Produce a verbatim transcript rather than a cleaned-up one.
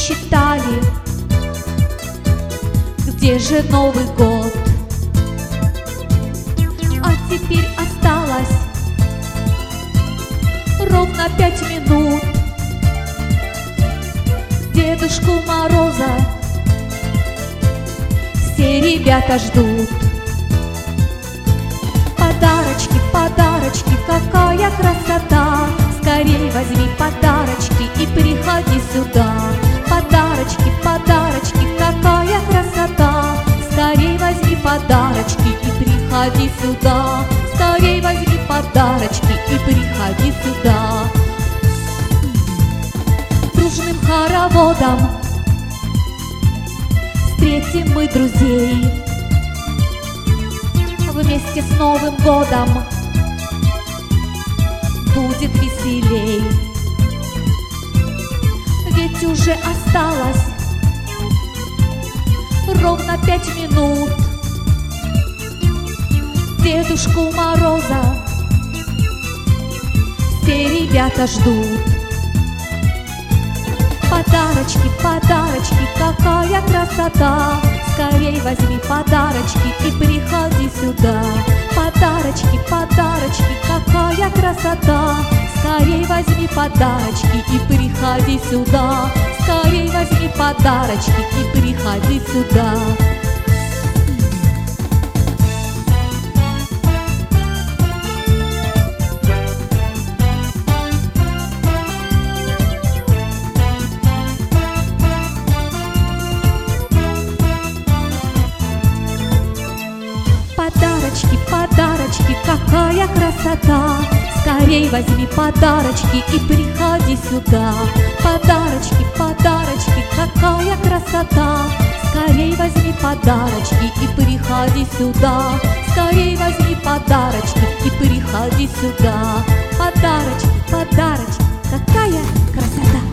мечтали, где же Новый год? А теперь осталось ровно пять минут. Дедушку Мороза все ребята ждут. Подарочки, подарочки, какая красота! Скорей возьми подарочки и приходи сюда. Подарочки, подарочки, какая красота! Скорей возьми подарочки и приходи сюда. Скорей возьми подарочки и приходи сюда. Дружным хороводом встретим мы друзей. Вместе с Новым годом будет веселей. Ведь уже осталось ровно пять минут. Дедушку Мороза все ребята ждут. Подарочки, подарочки, какая красота! Скорей возьми подарочки и приходи сюда. Подарочки, подарочки, какая красота! Скорей возьми подарочки и приходи сюда. Скорей возьми подарочки и приходи сюда. Подарочки, подарочки, какая красота! Скорей возьми подарочки и приходи сюда. Подарочки, подарочки, какая красота! Скорей возьми подарочки и приходи сюда. Скорей возьми подарочки и приходи сюда. Подарочки, подарочки, какая красота!